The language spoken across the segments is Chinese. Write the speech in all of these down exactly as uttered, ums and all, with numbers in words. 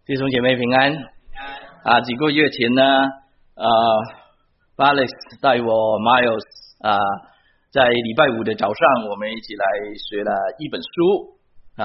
弟兄姐妹平安啊！几个月前呢，呃 ，Alex 带我 Miles 啊，在礼拜五的早上，我们一起来学了一本书啊。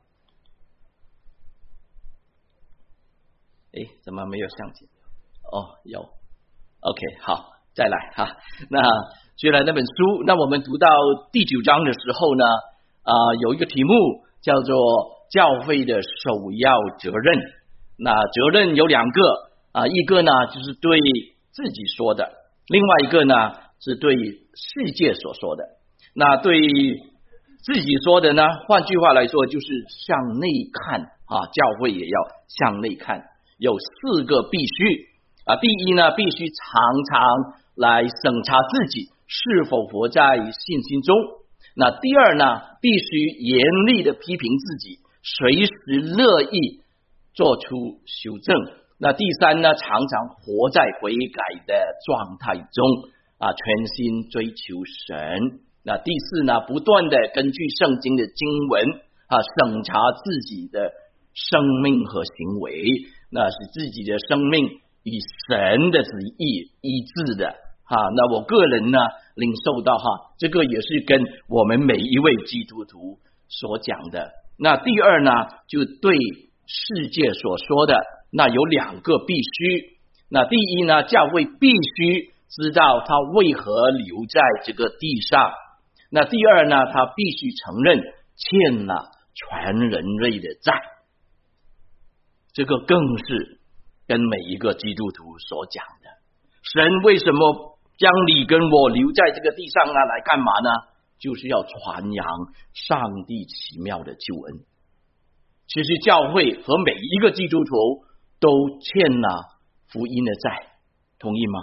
诶，怎么没有相机？哦，有 ，OK， 好，再来哈。那学了那本书，那我们读到第九章的时候呢，啊、呃，有一个题目叫做教会的首要责任。那责任有两个啊，一个呢就是对自己说的，另外一个呢是对世界所说的。那对自己说的呢，换句话来说就是向内看啊，教会也要向内看，有四个必须啊。第一呢，必须常常来审查自己是否活在信心中。那第二呢，必须严厉的批评自己，随时乐意做出修正。那第三呢，常常活在悔改的状态中啊，全心追求神。那第四呢，不断的根据圣经的经文啊，审查自己的生命和行为，那是自己的生命与神的旨意一致的哈。那我个人呢，领受到哈，这个也是跟我们每一位基督徒所讲的。那第二呢，就对世界所说的，那有两个必须。那第一呢，教会必须知道他为何留在这个地上。那第二呢，他必须承认欠了全人类的债。这个更是跟每一个基督徒所讲的。神为什么将你跟我留在这个地上呢？来干嘛呢？就是要传扬上帝奇妙的救恩。其实教会和每一个基督徒都欠了福音的债，同意吗？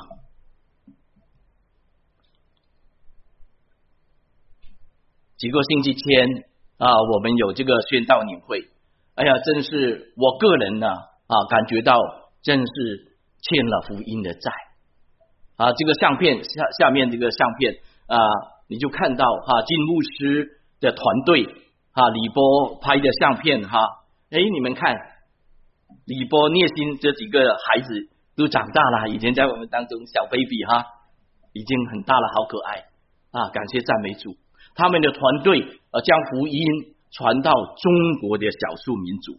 几个星期前啊，我们有这个宣道年会，哎呀，真是我个人呢啊，感觉到真是欠了福音的债啊。这个相片下下面这个相片啊，你就看到哈，金牧师的团队啊，李波拍的相片哈，哎，你们看，李波、聂心这几个孩子都长大了，以前在我们当中小 baby 哈，已经很大了，好可爱啊！感谢赞美主，他们的团队呃将福音传到中国的少数民族。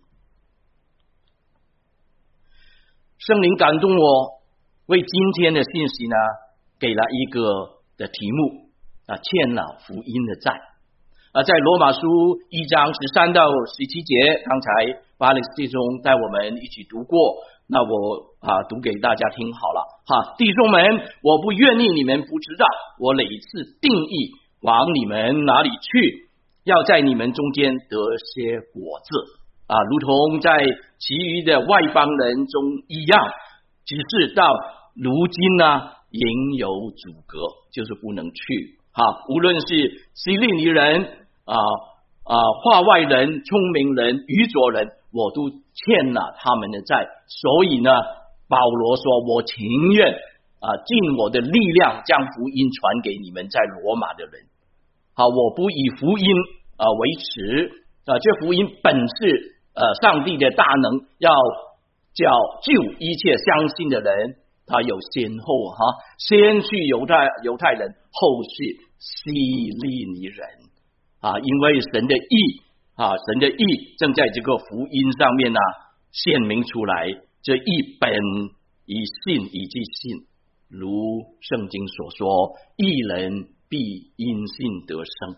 圣灵感动我，为今天的信息呢，给了一个的题目啊，欠了福音的债。啊，在罗马书一章十三到十七节，刚才巴勒斯弟兄带我们一起读过，那我啊读给大家听好了哈。弟兄们，我不愿意你们不知道，我哪一次定义往你们哪里去，要在你们中间得些果子啊，如同在其余的外邦人中一样，只是到如今呢，仍有阻隔，就是不能去哈。无论是希利尼人啊啊，化外人、聪明人、愚拙人，我都欠了他们的债。所以呢，保罗说，我情愿啊尽我的力量将福音传给你们在罗马的人。好，我不以福音啊为耻啊，这福音本是呃上帝的大能，要叫救一切相信的人。他有先后哈，先去犹太犹太人，后是希利尼人。啊，因为神的义啊，神的义正在这个福音上面呢显明出来。这义本以信以即信，如圣经所说，义人必因信得生。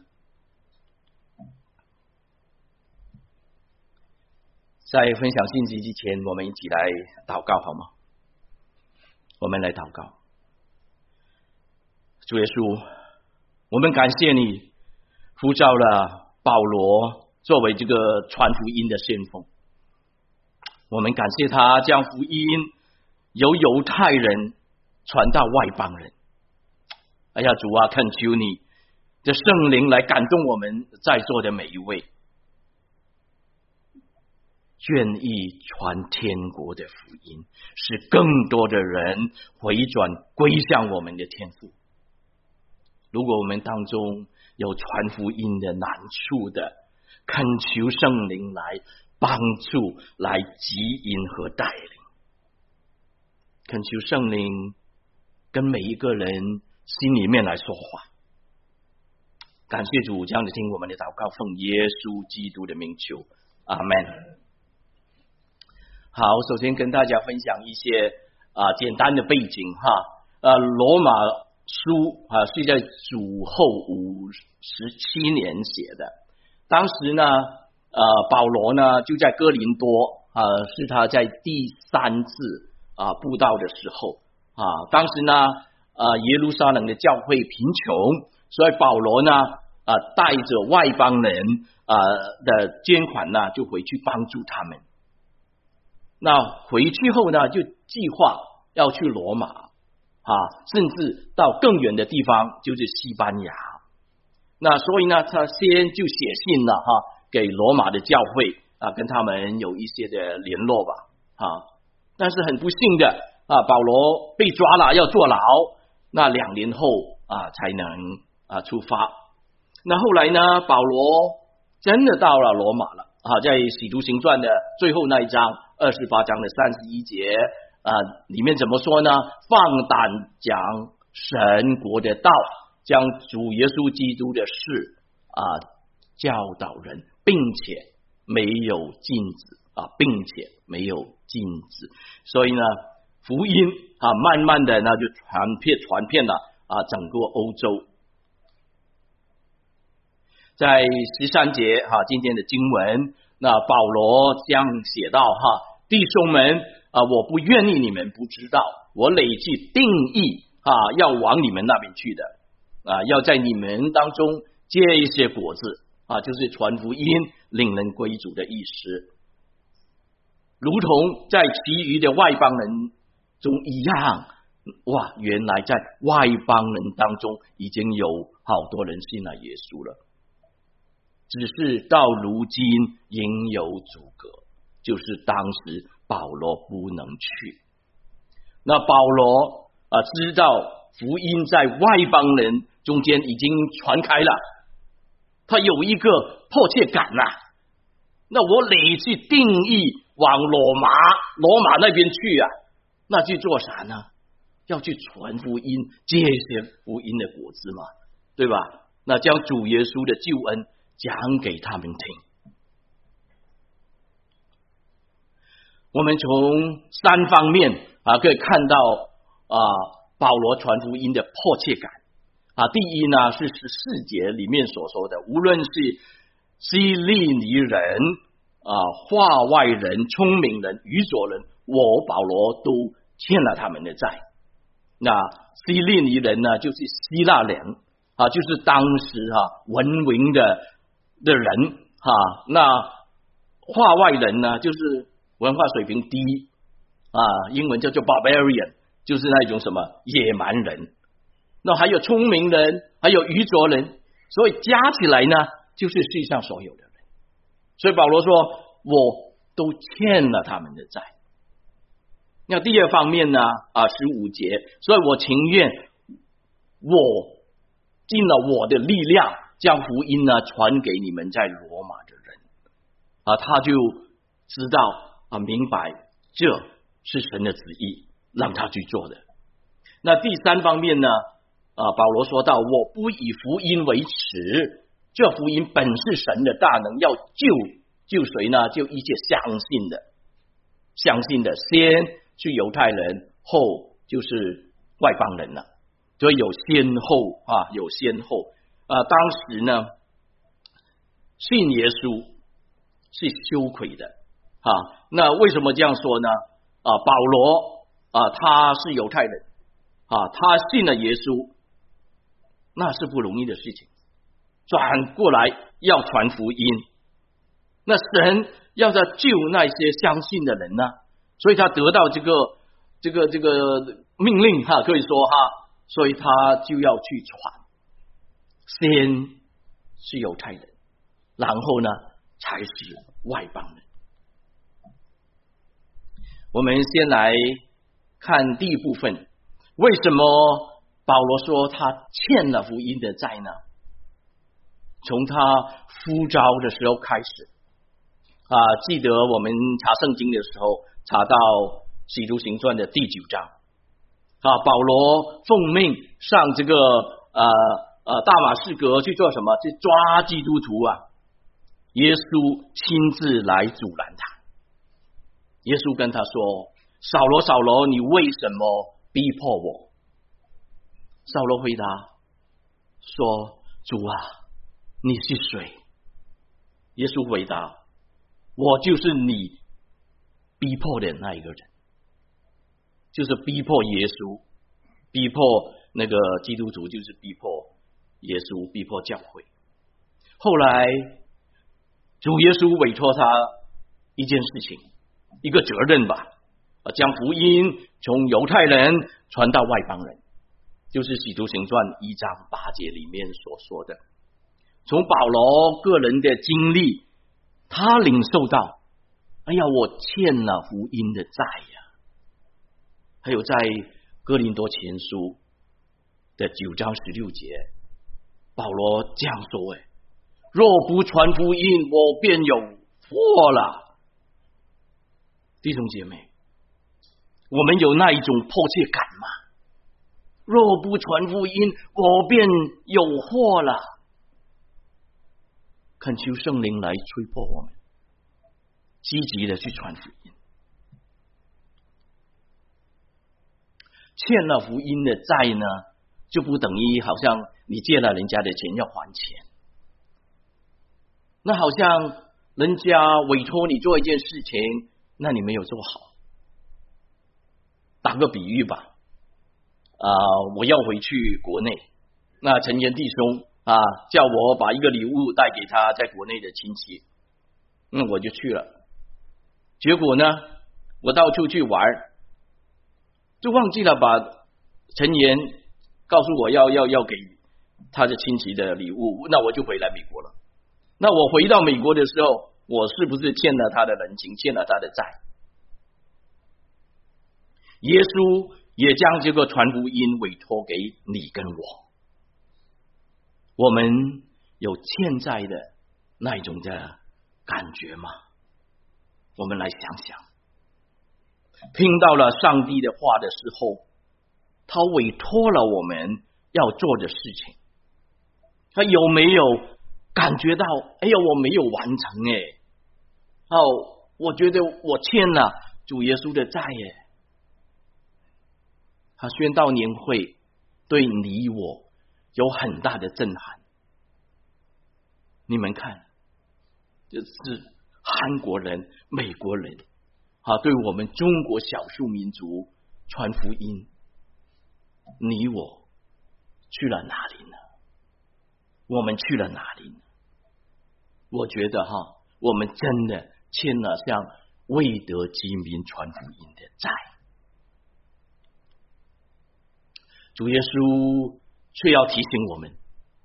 在分享信息之前，我们一起来祷告好吗？我们来祷告。主耶稣，我们感谢你呼召了保罗作为这个传福音的先锋，我们感谢他将福音由犹太人传到外邦人。哎呀，主啊，恳求你的圣灵来感动我们在座的每一位，愿意传天国的福音，使更多的人回转归向我们的天父。如果我们当中有传福音的难处的，恳求圣灵来帮帮助、来指引和带领。恳求圣灵跟每一个人心里面来说话。感谢主，这样子听我们的祷告，奉耶稣基督的名求，阿们。好，首先跟大家分享一些啊简单的背景哈。呃，罗马书啊是在主后五十七年写的。当时呢，呃，保罗呢就在哥林多啊，是他在第三次啊布道的时候啊。当时呢，呃，耶路撒冷的教会贫穷，所以保罗呢啊带着外邦人啊的捐款呢，就回去帮助他们。那回去后呢，就计划要去罗马啊，甚至到更远的地方，就是西班牙。那所以呢，他先就写信了哈，给罗马的教会啊，跟他们有一些的联络吧啊。但是很不幸的啊，保罗被抓了，要坐牢。那两年后啊，才能啊出发。那后来呢，保罗真的到了罗马了啊，在使徒行传的最后那一章二十八章的三十一节啊，里面怎么说呢？放胆讲神国的道，将主耶稣基督的事啊教导人，并且没有禁止啊，并且没有禁止。所以呢，福音啊，慢慢的呢就传遍传遍了啊整个欧洲。在十三节哈、啊，今天的经文，那保罗这样写道哈，弟兄们啊，我不愿意你们不知道，我累计定义啊，要往你们那边去的啊，要在你们当中结一些果子啊，就是传福音、领人归主的意思，如同在其余的外邦人中一样。哇，原来在外邦人当中已经有好多人信了耶稣了。只是到如今仍有阻隔，就是当时保罗不能去。那保罗啊，知道福音在外邦人中间已经传开了，他有一个迫切感呐、啊。那我累去定义往罗马罗马那边去啊，那去做啥呢？要去传福音，结些福音的果子嘛，对吧？那将主耶稣的救恩讲给他们听。我们从三方面啊可以看到啊保罗传福音的迫切感啊。第一呢是十四节里面所说的，无论是希利尼人啊、化外人、聪明人、愚拙人，我保罗都欠了他们的债。那希利尼人呢，就是希腊人啊，就是当时哈、啊、文明的的人哈、啊。那化外人呢，就是文化水平低啊，英文叫做 barbarian， 就是那种什么野蛮人。那还有聪明人，还有愚拙人，所以加起来呢，就是世上所有的人。所以保罗说，我都欠了他们的债。那第二方面呢啊，十五节，所以我情愿我尽了我的力量，将福音呢传给你们在罗马的人啊，他就知道啊，明白这是神的旨意，让他去做的。那第三方面呢啊，保罗说到，我不以福音为耻，这福音本是神的大能，要救救谁呢？就一切相信的，相信的先是犹太人，后就是外邦人了，所以有先后啊，有先后啊。当时呢，信耶稣是羞愧的啊。那为什么这样说呢？啊，保罗啊，他是犹太人啊，他信了耶稣，那是不容易的事情。转过来要传福音，那神要他救那些相信的人呢？所以他得到这个这个这个命令哈，可以说哈，所以他就要去传。先是犹太人，然后呢才是外邦人。我们先来看第一部分，为什么保罗说他欠了福音的债呢？从他呼召的时候开始， 啊，记得我们查圣经的时候，查到使徒行传的第九章啊，保罗奉命上这个呃呃大马士革去做什么？去抓基督徒啊！耶稣亲自来阻拦他。耶稣跟他说：“扫罗，扫罗，你为什么逼迫我？”扫罗回答说：“主啊，你是谁？”耶稣回答：“我就是你逼迫的那一个人，就是逼迫耶稣，逼迫那个基督徒，就是逼迫耶稣，逼迫教会。”后来主耶稣委托他一件事情，一个责任吧，将福音从犹太人传到外邦人，就是使徒行传一章八节里面所说的。从保罗个人的经历，他领受到，哎呀，我欠了福音的债呀。还有在哥林多前书的九章十六节，保罗这样说：哎，若不传福音，我便有祸了。弟兄姐妹，我们有那一种迫切感吗？若不传福音，我便有祸了。恳求圣灵来催迫我们，积极的去传福音。欠了福音的债呢，就不等于好像你借了人家的钱要还钱。那好像人家委托你做一件事情，那你没有做好。打个比喻吧，啊、呃，我要回去国内，那陈岩弟兄啊，叫我把一个礼物带给他在国内的亲戚，那我就去了。结果呢，我到处去玩，就忘记了把陈岩告诉我要要要给他的亲戚的礼物，那我就回来美国了。那我回到美国的时候，我是不是欠了他的人情，欠了他的债？耶稣也将这个传福音委托给你跟我。我们有欠债的那一种的感觉吗？我们来想想，听到了上帝的话的时候，他委托了我们要做的事情，他有没有感觉到，哎呀，我没有完成哎，哦，我觉得我欠了主耶稣的债耶。他宣道年会对你我有很大的震撼。你们看，这是韩国人、美国人啊，对我们中国少数民族传福音，你我去了哪里呢？我们去了哪里呢？我觉得哈，我们真的欠了像未得之民传福音的债。主耶稣却要提醒我们，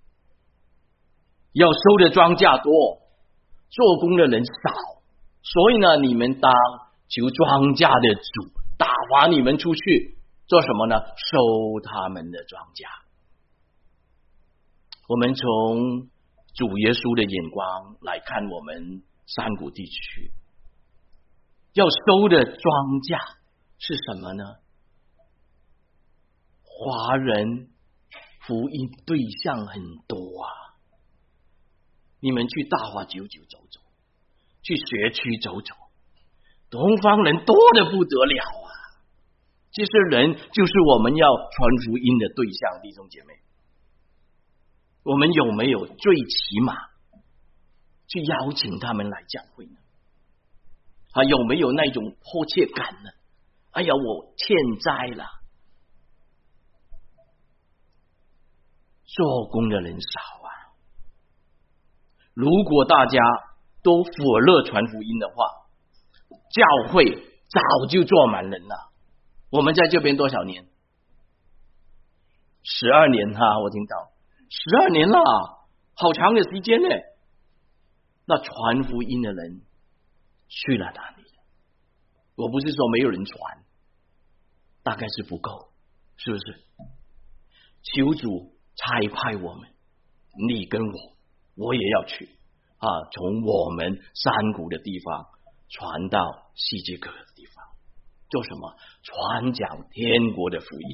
要收的庄稼多，做工的人少，所以呢，你们当求庄稼的主打发你们出去做什么呢？收他们的庄稼。我们从主耶稣的眼光来看我们山谷地区，要收的庄稼是什么呢？华人福音对象很多啊，你们去大华九九走走，去学区走走，东方人多得不得了啊！这些人就是我们要传福音的对象，弟兄姐妹，我们有没有最起码去邀请他们来教会呢？还有没有那种迫切感呢？哎呀，我欠债了。做工的人少啊！如果大家都火热传福音的话，教会早就坐满人了。我们在这边多少年？十二年哈、啊，我听到十二年了，好长的时间呢。那传福音的人去了哪里？我不是说没有人传，大概是不够，是不是？求主差派我们，你跟我，我也要去啊，从我们山谷的地方传到世界各个地方，做什么？传讲天国的福音。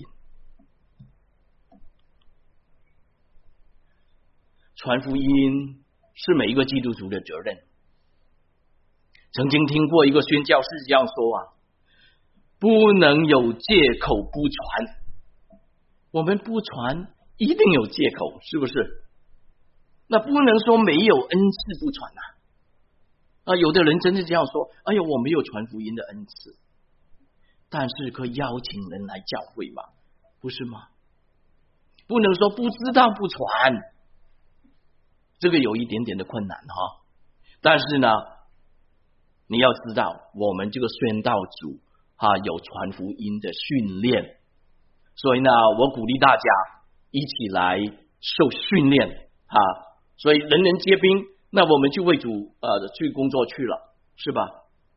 传福音是每一个基督徒的责任。曾经听过一个宣教士这样说啊，不能有借口不传。我们不传一定有借口，是不是？那不能说没有恩赐不传啊。啊，有的人真是这样说，哎呀，我没有传福音的恩赐，但是可以邀请人来教会嘛，不是吗？不能说不知道不传，这个有一点点的困难哈。但是呢，你要知道，我们这个宣道组啊，有传福音的训练，所以呢，我鼓励大家一起来受训练啊。所以人人皆兵，那我们就为主呃去工作去了，是吧？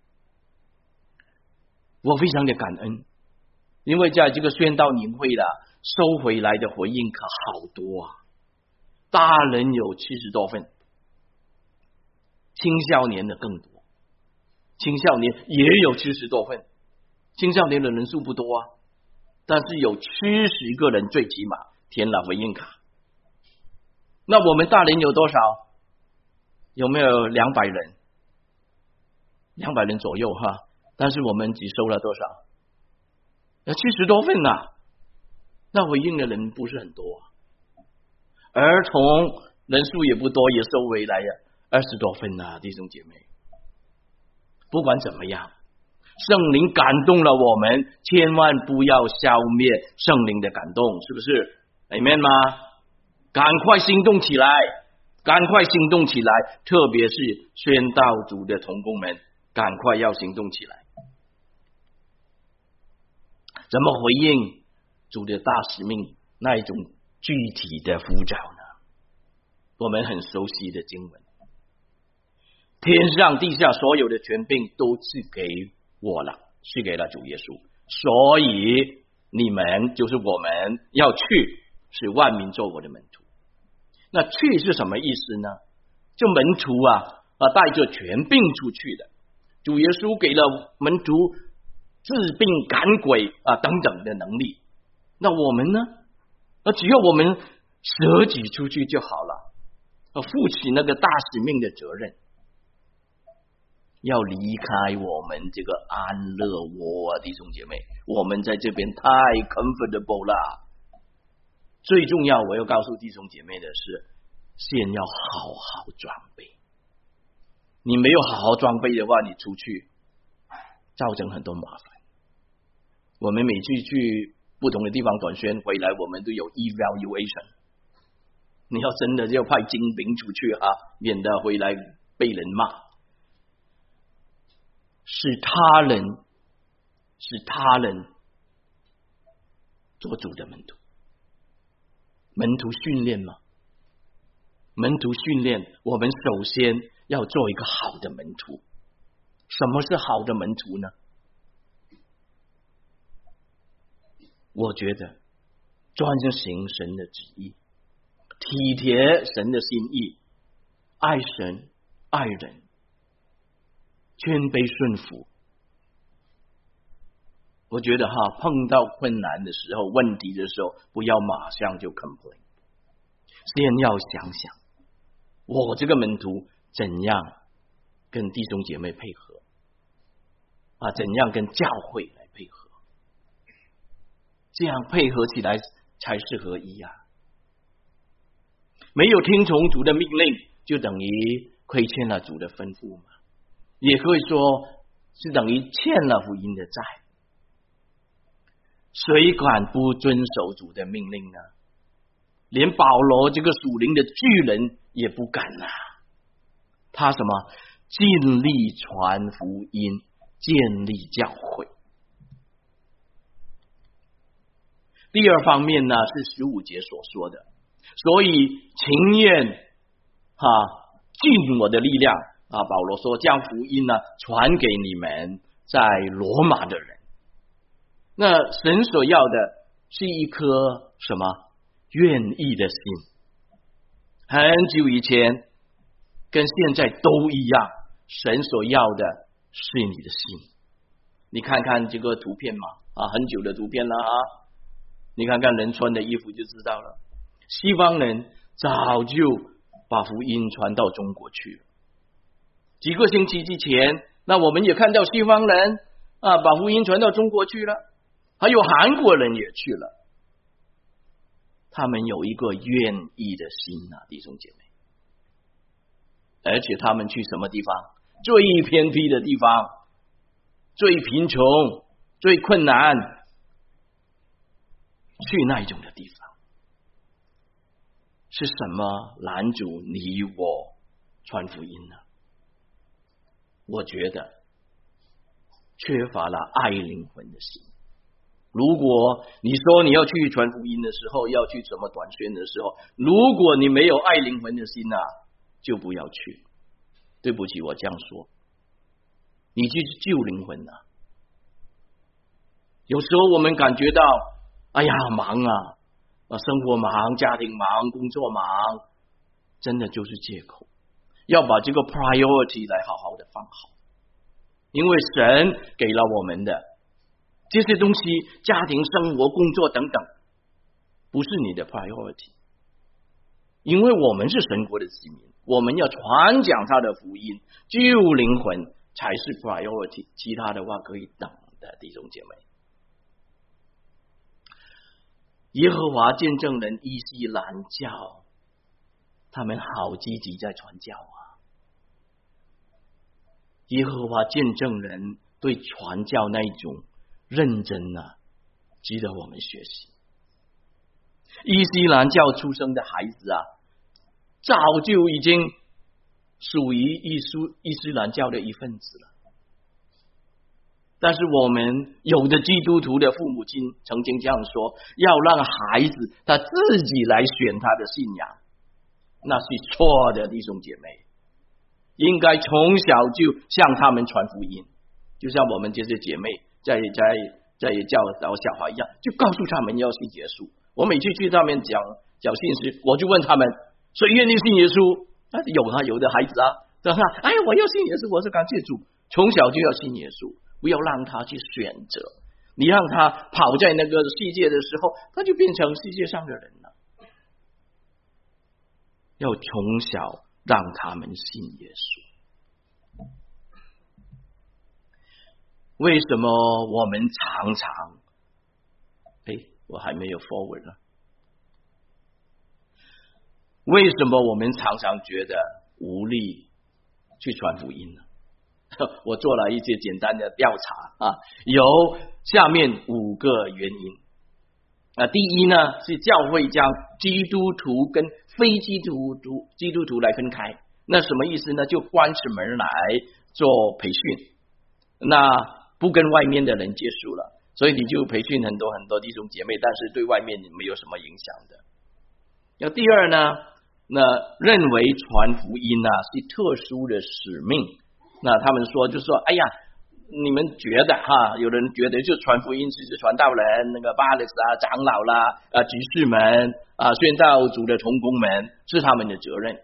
我非常的感恩，因为在这个宣道年会的收回来的回应可好多啊，大人有七十多份，青少年的更多，青少年也有七十多份，青少年的人数不多啊，但是有七十个人最起码填了回应卡。那我们大人有多少？有没有两百人？两百人左右哈，但是我们只收了多少？有七十多份啊，那回应的人不是很多啊。儿童人数也不多，也收回来呀，二十多份啊，弟兄姐妹。不管怎么样，圣灵感动了我们，千万不要消灭圣灵的感动，是不是 ？Amen 吗？赶快行动起来，赶快行动起来！特别是宣道组的同工们，赶快要行动起来。怎么回应主的大使命？那一种具体的呼召呢？我们很熟悉的经文：天上地下所有的权柄都赐给我了，赐给了主耶稣。所以你们就是我们要去，使万民做我的门徒。那去是什么意思呢？就门徒啊啊，带着权柄出去的。主耶稣给了门徒治病赶鬼啊等等的能力。那我们呢？那只要我们舍己出去就好了，啊，负起那个大使命的责任。要离开我们这个安乐窝啊，弟兄姐妹，我们在这边太 comfortable 了。最重要，我要告诉弟兄姐妹的是，先要好好装备。你没有好好装备的话，你出去造成很多麻烦。我们每次去不同的地方短宣回来，我们都有 evaluation。你要真的要派精兵出去啊，免得回来被人骂。是他人，是他人做主的门徒。门徒训练吗？门徒训练，我们首先要做一个好的门徒。什么是好的门徒呢？我觉得专行神的旨意，体贴神的心意，爱神爱人，谦卑顺服。我觉得哈，碰到困难的时候、问题的时候，不要马上就 complain， 先要想想，我这个门徒怎样跟弟兄姐妹配合啊？怎样跟教会来配合？这样配合起来才是合一啊！没有听从主的命令，就等于亏欠了主的吩咐嘛，也可以说是等于欠了福音的债。谁敢不遵守主的命令呢？连保罗这个属灵的巨人也不敢啊！他什么？尽力传福音，建立教会。第二方面呢，是十五节所说的，所以情愿哈尽我的力量啊，保罗说将福音呢传给你们在罗马的人。那神所要的是一颗什么？愿意的心。很久以前跟现在都一样，神所要的是你的心。你看看这个图片嘛，啊，很久的图片了啊，你看看人穿的衣服就知道了。西方人早就把福音传到中国去了。几个星期之前，那我们也看到西方人啊把福音传到中国去了，还有韩国人也去了。他们有一个愿意的心啊，弟兄姐妹。而且他们去什么地方？最偏僻的地方，最贫穷、最困难，去那一种的地方。是什么拦阻你我传福音呢？我觉得缺乏了爱灵魂的心。如果你说你要去传福音的时候，要去什么短宣的时候，如果你没有爱灵魂的心啊，就不要去。对不起，我这样说，你去救灵魂啊。有时候我们感觉到，哎呀，忙啊，生活忙，家庭忙，工作忙，真的就是借口。要把这个 priority 来好好的放好，因为神给了我们的这些东西，家庭、生活、工作等等，不是你的 priority。因为我们是神国的子民，我们要传讲他的福音，救灵魂才是 priority， 其他的话可以等的，弟兄姐妹。耶和华见证人伊斯兰教，他们好积极在传教啊。耶和华见证人对传教那一种认真啊，值得我们学习。伊斯兰教出生的孩子啊，早就已经属于伊斯伊斯兰教的一份子了。但是我们有的基督徒的父母亲曾经这样说，要让孩子他自己来选他的信仰，那是错的，弟兄姐妹。应该从小就向他们传福音，就像我们这些姐妹在在在教导小孩一样，就告诉他们要信耶稣。我每次去他们讲讲信时，我就问他们，谁愿意信耶稣？啊，有啊，有的孩子啊，等下，哎，我要信耶稣，我是感谢主，从小就要信耶稣，不要让他去选择。你让他跑在那个世界的时候，他就变成世界上的人了。要从小让他们信耶稣。为什么我们常常，哎，我还没有 forward 了。为什么我们常常觉得无力去传福音呢？我做了一些简单的调查啊，有下面五个原因。啊，第一呢，是教会将基督徒跟非基督徒基督徒来分开。那什么意思呢？就关起门来做培训，那不跟外面的人接触了，所以你就培训很多很多弟兄姐妹，但是对外面没有什么影响的。那第二呢，那认为传福音啊是特殊的使命。那他们说就说，哎呀，你们觉得哈，有人觉得就传福音是传道人，那个巴勒斯啊、长老啦、啊执事们啊、宣道主的同工们是他们的责任，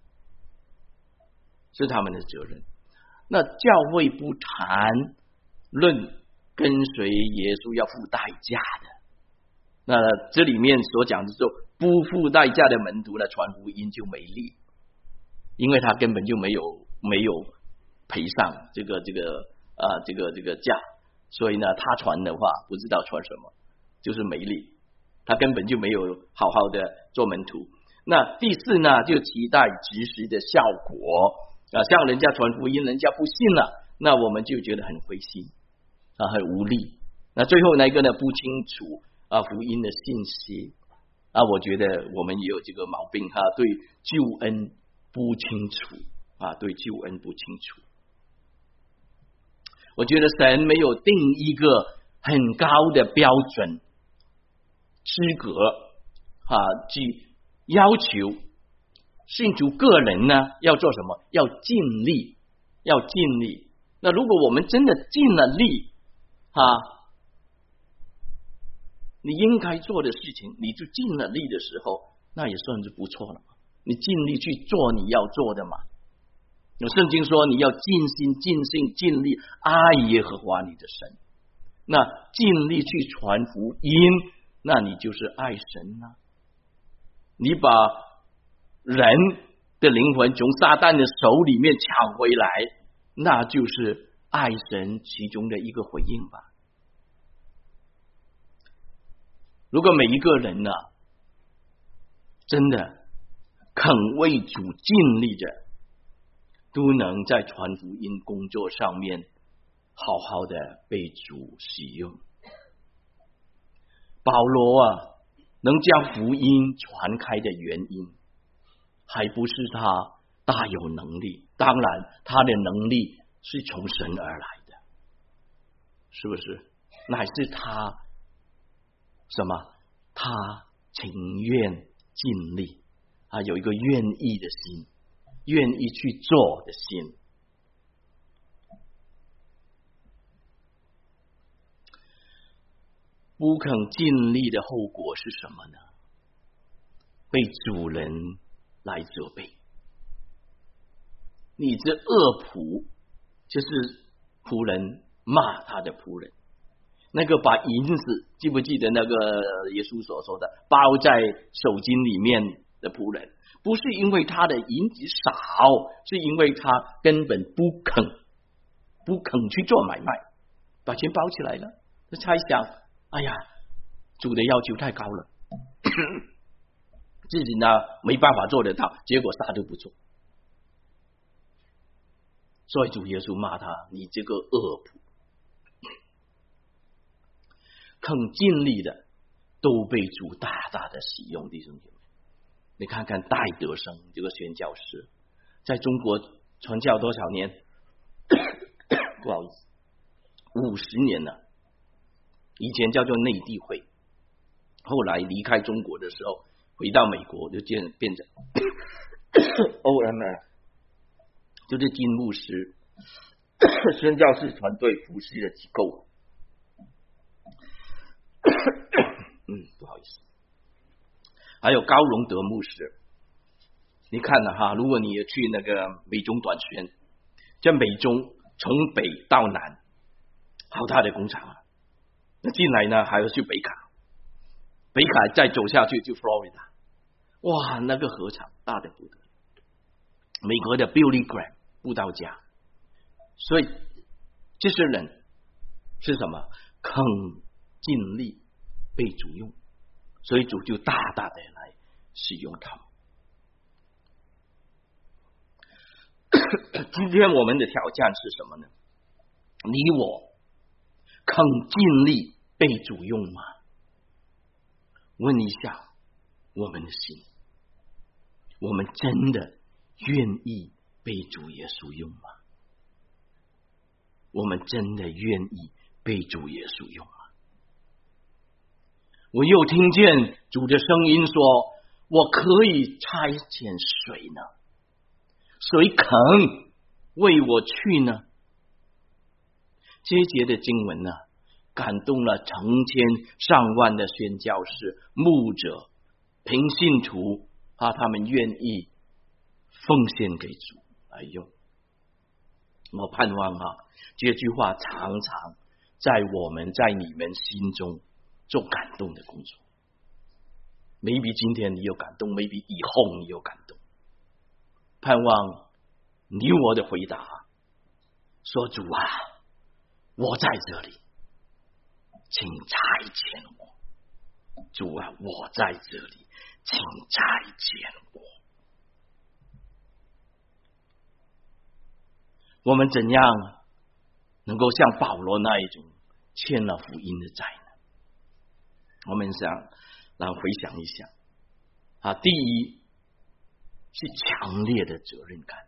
是他们的责任。那教会不谈论跟随耶稣要付代价的，那这里面所讲的说不付代价的门徒呢，传福音就没力，因为他根本就没有没有赔上这个这个啊这个这个价，所以呢，他传的话不知道传什么，就是没力，他根本就没有好好的做门徒。那第四呢，就期待及时的效果啊，像人家传福音，人家不信了，那我们就觉得很灰心啊，很无力。那最后那个呢，不清楚啊福音的信息啊，我觉得我们也有这个毛病哈、啊，对救恩不清楚啊，对救恩不清楚。我觉得神没有定一个很高的标准资格啊，去要求信徒个人呢要做什么？要尽力，要尽力。那如果我们真的尽了力啊，你应该做的事情，你就尽了力的时候，那也算是不错了。你尽力去做你要做的嘛， 圣经说你要尽心尽性尽力爱耶和华你的神，那尽力去传福音，那你就是爱神啊。你把人的灵魂从撒旦的手里面抢回来，那就是爱神其中的一个回应吧。如果每一个人呢，真的肯为主尽力的，都能在传福音工作上面好好的被主使用。保罗啊，能将福音传开的原因，还不是他大有能力，当然他的能力是从神而来的，是不是？乃是他什么？他情愿尽力，他有一个愿意的心，愿意去做的心。不肯尽力的后果是什么呢？被主人来责备。你这恶仆，就是仆人骂他的仆人，那个把银子，记不记得那个耶稣所说的包在手巾里面的仆人，不是因为他的银子少，是因为他根本不肯不肯去做买卖，把钱包起来了。他猜想，哎呀，主的要求太高了，自己呢没办法做得到，结果啥都不做。所以主耶稣骂他，你这个恶仆。肯尽力的都被主大大的使用，弟兄姐妹，你看看戴德生这个宣教师，在中国传教多少年？不好意思，五十年了。以前叫做内地会，后来离开中国的时候，回到美国就变变成 O M R， 就是金牧师宣教士团队服侍的机构。嗯，不好意思。还有高荣德牧师，你看了哈，如果你也去那个美中短宣，在美中从北到南，好大的工厂啊！那进来呢，还要去北卡，北卡再走下去就 Florida， 哇，那个河场大的不得了。美国的 Billy Graham 布道家，所以这些人是什么？肯尽力被主用，所以主就大大的来使用他们。今天我们的挑战是什么呢？你我肯尽力被主用吗？问一下我们的心，我们真的愿意被主耶稣用吗？我们真的愿意被主耶稣用吗？我又听见主的声音说，我可以差遣谁呢？谁肯为我去呢？这一节的经文呢，感动了成千上万的宣教士、牧者、平信徒啊，他们愿意奉献给主来用。我盼望啊，这句话常常在我们在你们心中做感动的工作。maybe 今天你有感动， maybe 以后你有感动。盼望你我的回答说，主啊，我在这里，请差遣我。主啊，我在这里，请差遣我。我们怎样能够像保罗那一种欠了福音的债呢？我们想来回想一下啊，第一是强烈的责任感，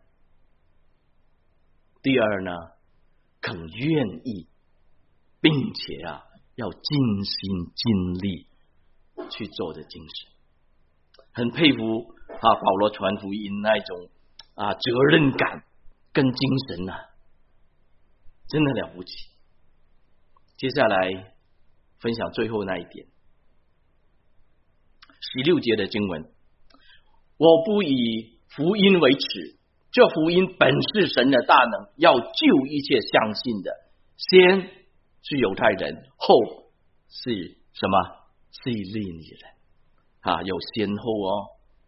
第二呢，肯愿意，并且啊要尽心尽力去做的精神。很佩服啊保罗传福音那一种啊责任感跟精神啊，真的了不起。接下来分享最后那一点，十六节的经文，我不以福音为耻， 这福音本是神的大能，要救一切相信的。先是犹太人，后是什么？是利未人啊，有先后哦。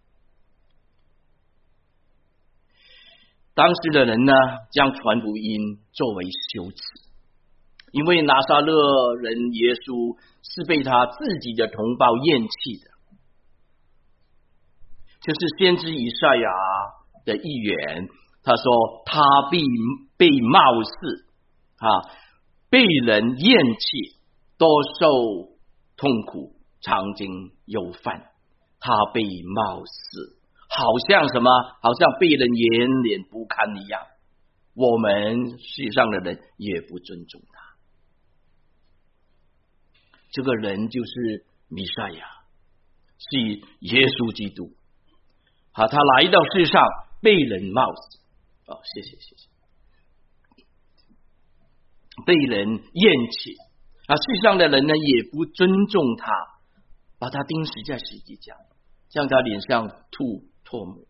当时的人呢，将传福音作为羞耻，因为拿撒勒人耶稣是被他自己的同胞厌弃的。就是先知以赛亚的预言，他说他必被冒视啊，被人厌弃，多受痛苦，常经忧烦，他被冒视，好像什么？好像被人眼脸不堪一样。我们世上的人也不尊重他。这个人就是弥赛亚，是耶稣基督。啊，他来到世上被人冒死，哦，谢谢谢谢，被人厌弃啊，世上的人呢也不尊重他，把他钉死在十字架，向他脸上吐唾沫。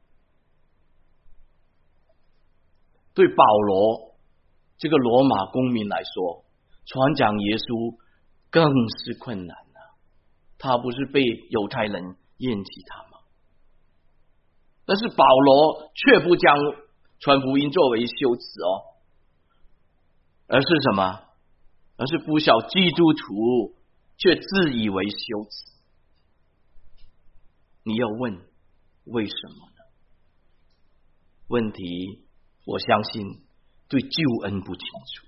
对保罗这个罗马公民来说，传讲耶稣更是困难了。他不是被犹太人厌弃他吗？但是保罗却不将传福音作为羞耻哦，而是什么？而是不晓基督徒却自以为羞耻。你要问为什么呢？问题我相信对救恩不清楚。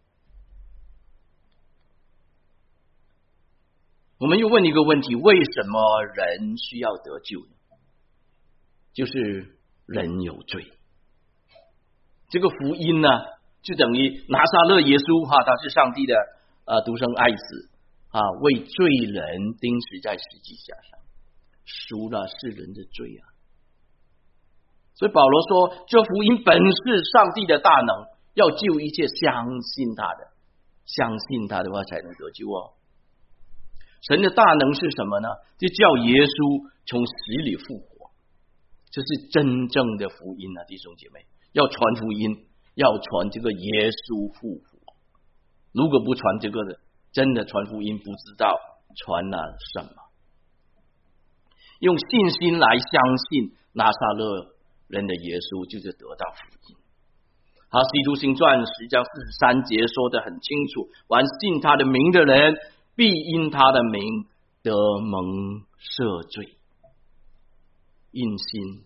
我们又问一个问题：为什么人需要得救呢？就是人有罪。这个福音呢，就等于拿撒勒耶稣哈，他是上帝的呃独生爱子啊，为罪人钉死在十字架上，赎了世人的罪啊。所以保罗说，这福音本是上帝的大能，要救一切相信他的，相信他的话才能得救哦。神的大能是什么呢？就叫耶稣从死里复活，这是真正的福音啊，弟兄姐妹，要传福音，要传这个耶稣复活。如果不传这个的，真的传福音不知道传了什么。用信心来相信拿撒勒人的耶稣，就是得到福音。好，使徒行传十章四十三节说得很清楚，凡信他的名的人，必因他的名得蒙赦罪。因信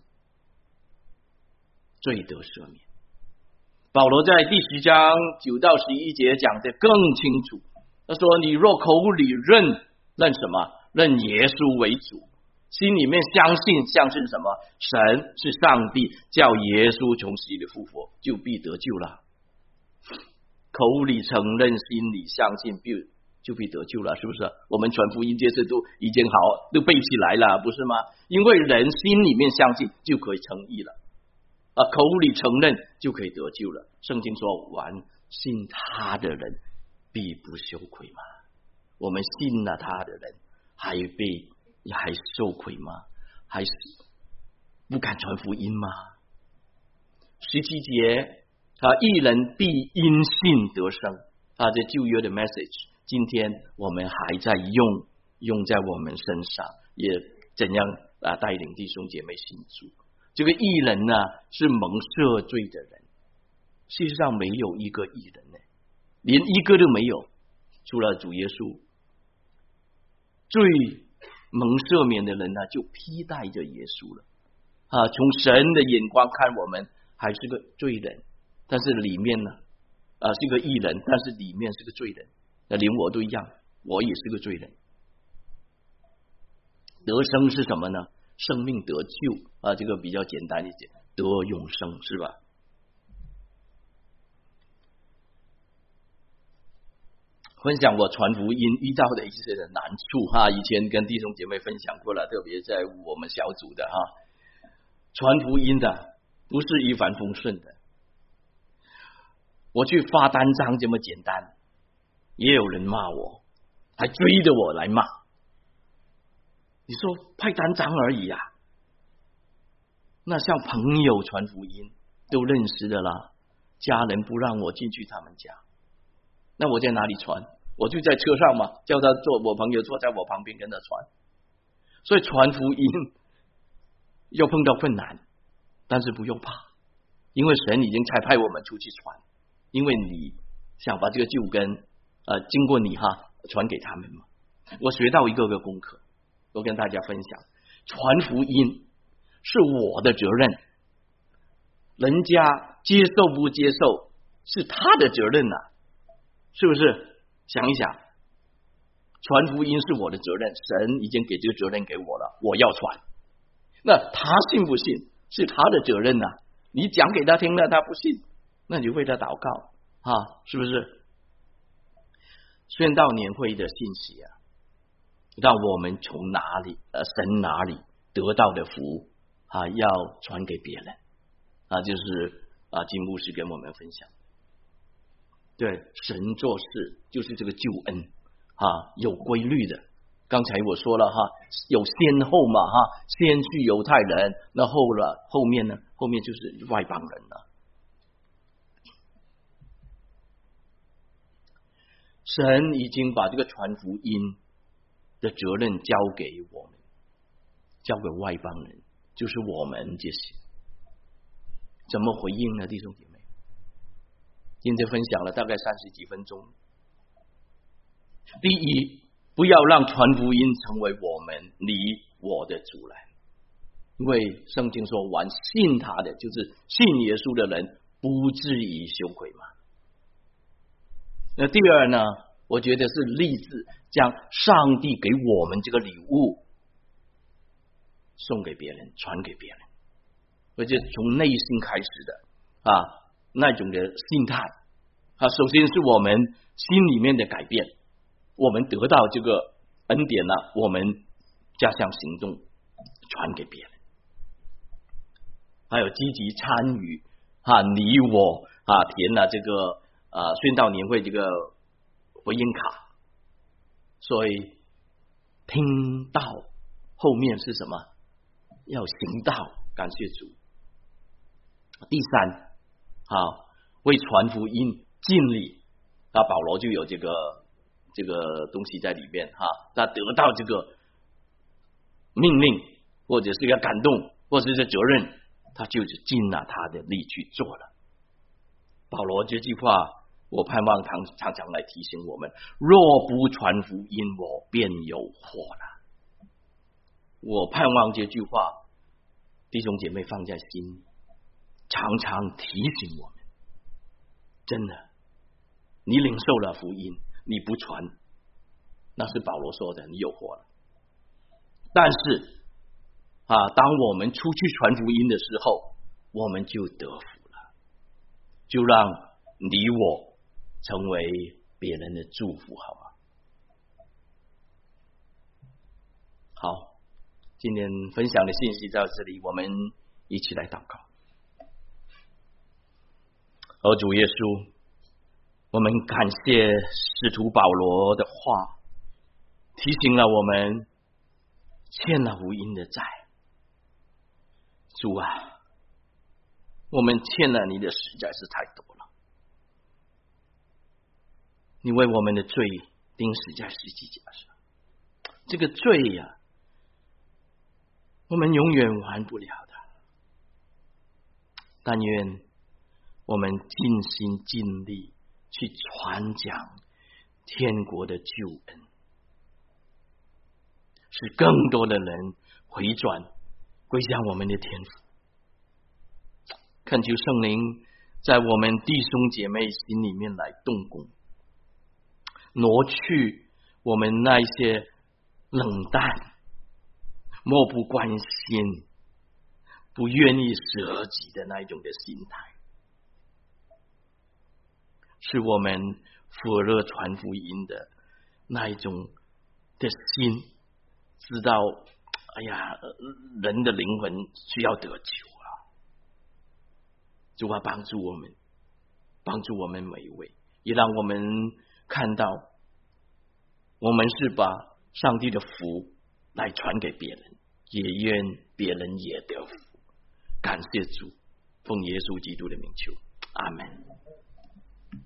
罪得赦免。保罗在第十章九到十一节讲得更清楚，他说：你若口里认认什么？认耶稣为主，心里面相信相信什么？神是上帝，叫耶稣从死里复活，就必得救了。口里承认，心里相信，必就必得救了，是不是？我们传福音这次都已经好都背起来了，不是吗？因为人心里面相信，就可以称义了啊，口里承认就可以得救了。圣经说，完信他的人必不羞愧嘛。我们信了他的人，还被还受愧吗？还是不敢传福音吗？十七节啊，义人必因信得生啊，这旧约的 message， 今天我们还在用用在我们身上，也怎样啊带领弟兄姐妹信主。这个义人呢，是蒙赦罪的人，世界上没有一个义人呢，连一个都没有，除了主耶稣。最蒙赦免的人呢，就披戴着耶稣了啊！从神的眼光看，我们还是个罪人，但是里面呢，啊是个义人，但是里面是个罪人，那连我都一样，我也是个罪人。得生是什么呢？生命得救啊，这个比较简单一点，得永生是吧？分享我传福音遇到的一些的难处哈，以前跟弟兄姐妹分享过了，特别在我们小组的哈，传福音的不是一帆风顺的。我去发单张这么简单，也有人骂我，还追着我来骂。你说派单张而已啊， 那像朋友传福音都认识的啦，家人不让我进去他们家，那我在哪里传？我就在车上嘛，叫他坐，我朋友坐在我旁边跟他传。所以传福音要碰到困难，但是不用怕，因为神已经差派我们出去传，因为你想把这个救恩呃经过你哈传给他们嘛。我学到一个个功课，我跟大家分享，传福音是我的责任，人家接受不接受是他的责任呐、啊，是不是？想一想，传福音是我的责任，神已经给这个责任给我了，我要传。那他信不信是他的责任呐、啊？你讲给他听了，他不信，那你就为他祷告啊，是不是？宣道年会的信息啊，让我们从哪里呃神哪里得到的福啊，要传给别人啊，就是啊金牧师跟我们分享。对，神做事就是这个救恩啊，有规律的。刚才我说了哈，有先后嘛哈，先去犹太人，那后了后面呢？后面就是外邦人了。神已经把这个传福音的责任交给我们，交给外邦人，就是我们这些。怎么回应呢，弟兄姐妹？今天分享了大概三十几分钟。第一，不要让传福音成为我们你我的阻拦，因为圣经说完信他的，就是信耶稣的人不至于羞愧嘛。那第二呢，我觉得是立志将上帝给我们这个礼物送给别人，传给别人，而且从内心开始的啊那种的心态啊，首先是我们心里面的改变，我们得到这个恩典了，我们加上行动传给别人，还有积极参与啊，你我啊填了这个啊宣道年会这个回应卡，所以听到后面是什么？要行道，感谢主。第三，好，为传福音尽力啊，保罗就有这个这个东西在里面哈，他得到这个命令或者是一个感动或者是责任，他就是尽了他的力去做了。保罗这句话我盼望常常常来提醒我们，若不传福音，我便有祸了。我盼望这句话弟兄姐妹放在心里，常常提醒我们，真的你领受了福音你不传，那是保罗说的，你有祸了。但是啊，当我们出去传福音的时候，我们就得福了，就让你我成为别人的祝福，好吗？好，今天分享的信息到这里，我们一起来祷告。哦，主耶稣，我们感谢使徒保罗的话，提醒了我们欠了福音的债。主啊，我们欠了你的实在是太多了，你为我们的罪钉死在十字架上，这个罪呀、啊，我们永远还不了的。但愿我们尽心尽力去传讲天国的救恩，使更多的人回转归向我们的天父。恳求圣灵在我们弟兄姐妹心里面来动工，挪去我们那些冷淡、漠不关心、不愿意舍己的那一种的心态，是我们火热传福音的那一种的心，知道哎呀，人的灵魂需要得救啊！主啊，帮助我们，帮助我们每一位，也让我们看到，我们是把上帝的福来传给别人，也愿别人也得福。 感谢主，奉耶稣基督的名求，阿门。